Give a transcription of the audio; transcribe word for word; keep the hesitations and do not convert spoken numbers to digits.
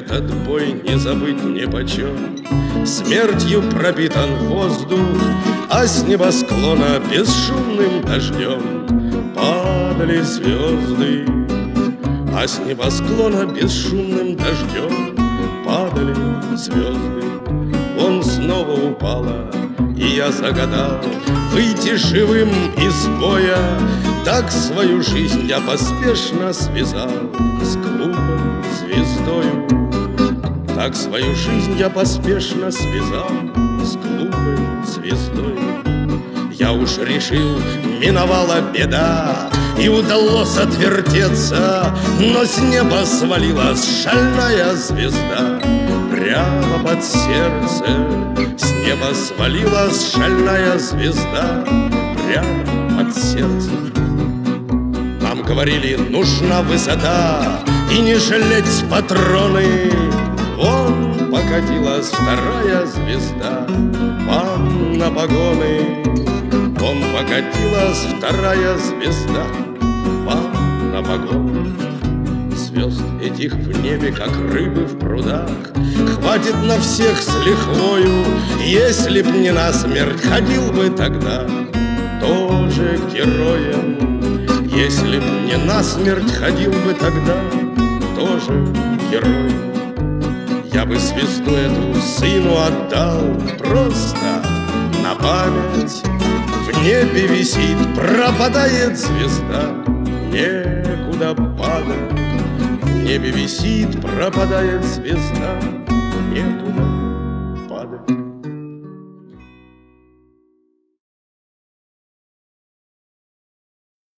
Этот бой не забыть нипочем. Смертью пропитан воздух, а с небосклона бесшумным дождем падали звезды. А с небосклона бесшумным дождем падали звезды. Вон снова упала, и я загадал выйти живым из боя. Так свою жизнь я поспешно связал с глупой звездою. Так свою жизнь я поспешно связал с глупой звездой. Я уж решил, миновала беда, и удалось отвертеться, но с неба свалилась шальная звезда прямо под сердце. С неба свалилась шальная звезда прямо под сердце. Нам говорили, нужна высота и не жалеть патроны. Вон покатилась вторая звезда вам на погоны. Вон покатилась вторая звезда вам на погоны. Звезд этих в небе, как рыбы в прудах, хватит на всех с лихвою. Если б не насмерть, ходил бы тогда тоже героем. Если б не насмерть, ходил бы тогда тоже героем. Я бы звезду эту сыну отдал просто на память. В небе висит, пропадает звезда, некуда падать. В небе висит, пропадает звезда, некуда